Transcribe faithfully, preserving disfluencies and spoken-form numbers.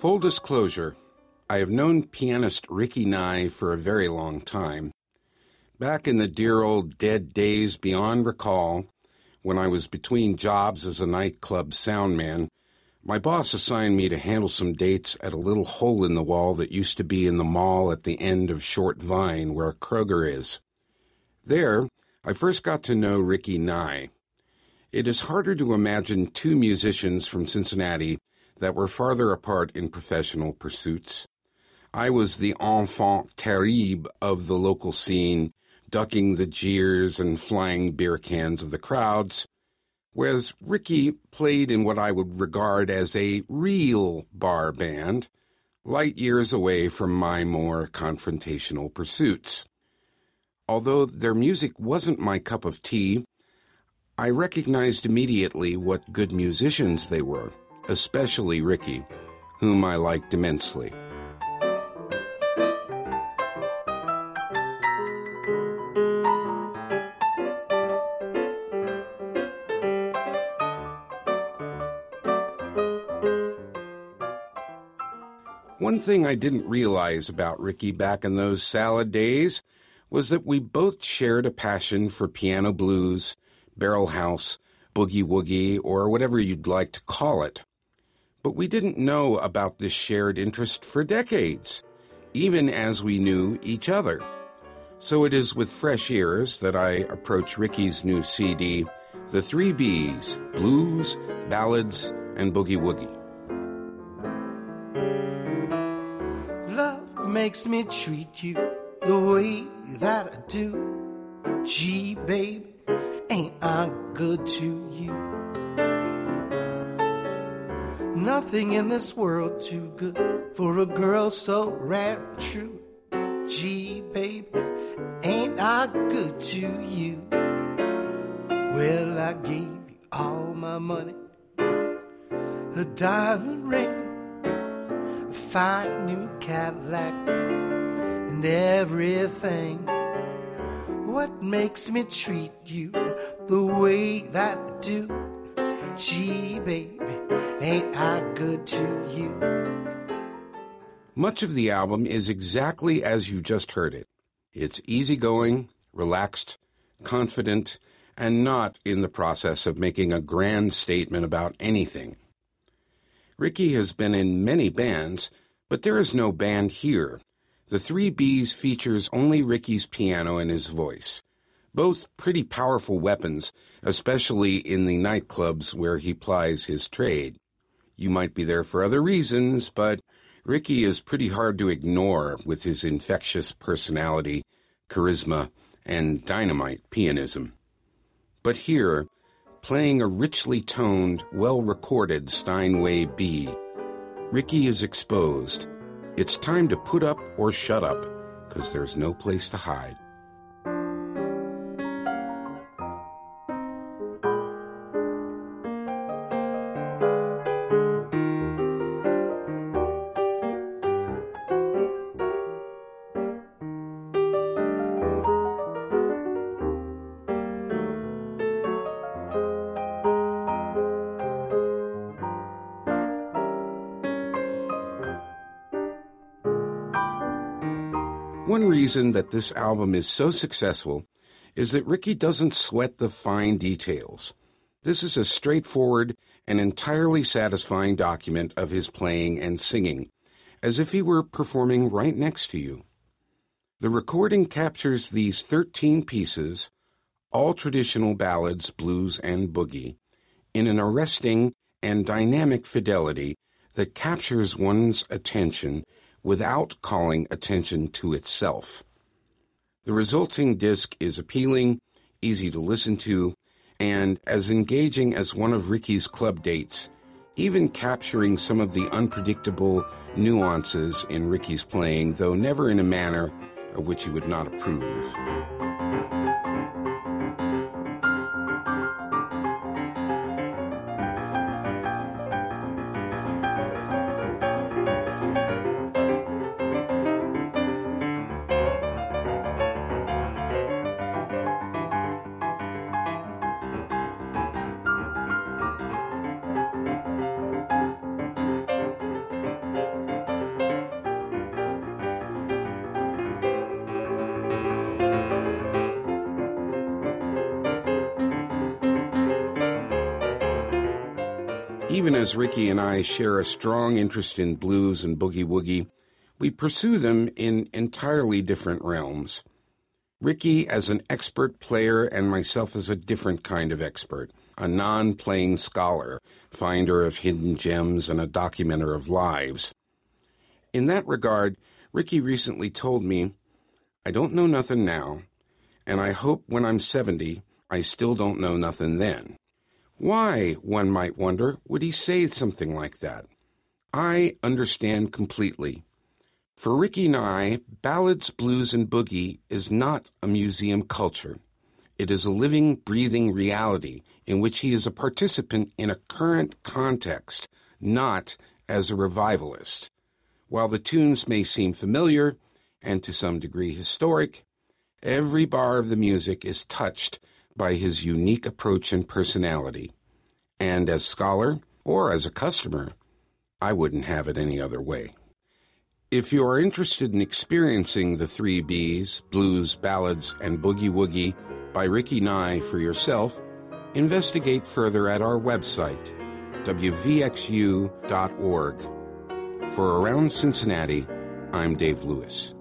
Full disclosure, I have known pianist Ricky Nye for a very long time. Back in the dear old dead days beyond recall, when I was between jobs as a nightclub soundman, my boss assigned me to handle some dates at a little hole in the wall that used to be in the mall at the end of Short Vine where Kroger is. There, I first got to know Ricky Nye. It is harder to imagine two musicians from Cincinnati that were farther apart in professional pursuits. I was the enfant terrible of the local scene, ducking the jeers and flying beer cans of the crowds, whereas Ricky played in what I would regard as a real bar band, light years away from my more confrontational pursuits. Although their music wasn't my cup of tea, I recognized immediately what good musicians they were, especially Ricky, whom I liked immensely. One thing I didn't realize about Ricky back in those salad days was that we both shared a passion for piano blues, barrel house, boogie-woogie, or whatever you'd like to call it. But we didn't know about this shared interest for decades, even as we knew each other. So it is with fresh ears that I approach Ricky's new C D, The Three B's, Blues, Ballads, and Boogie-Woogie. Love makes me treat you the way that I do. Gee, baby, ain't I good to you? Nothing in this world too good for a girl so rare and true. Gee, baby, ain't I good to you? Well, I gave you all my money, a diamond ring, a fine new Cadillac, and everything. What makes me treat you the way that I do? Gee, baby, ain't I good to you? Much of the album is exactly as you just heard it. It's easygoing, relaxed, confident, and not in the process of making a grand statement about anything. Ricky has been in many bands, but there is no band here. The Three B's features only Ricky's piano and his voice, both pretty powerful weapons, especially in the nightclubs where he plies his trade. You might be there for other reasons, but Ricky is pretty hard to ignore with his infectious personality, charisma, and dynamite pianism. But here, playing a richly toned, well-recorded Steinway B, Ricky is exposed. It's time to put up or shut up, because there's no place to hide. One reason that this album is so successful is that Ricky doesn't sweat the fine details. This is a straightforward and entirely satisfying document of his playing and singing, as if he were performing right next to you. The recording captures these thirteen pieces, all traditional ballads, blues, and boogie, in an arresting and dynamic fidelity that captures one's attention without calling attention to itself. The resulting disc is appealing, easy to listen to, and as engaging as one of Ricky's club dates, even capturing some of the unpredictable nuances in Ricky's playing, though never in a manner of which he would not approve. even as Ricky and I share a strong interest in blues and boogie-woogie, we pursue them in entirely different realms. Ricky as an expert player and myself as a different kind of expert, a non-playing scholar, finder of hidden gems and a documenter of lives. In that regard, Ricky recently told me, "I don't know nothing now, and I hope when I'm seventy, I still don't know nothing then." Why, one might wonder, would he say something like that? I understand completely. For Ricky and I, ballads, blues, and boogie is not a museum culture. It is a living, breathing reality in which he is a participant in a current context, not as a revivalist. While the tunes may seem familiar, and to some degree historic, every bar of the music is touched by his unique approach and personality. And as scholar, or as a customer, I wouldn't have it any other way. If you are interested in experiencing the three B's, blues, ballads, and boogie-woogie by Ricky Nye for yourself, investigate further at our website, w v x u dot org. For Around Cincinnati, I'm Dave Lewis.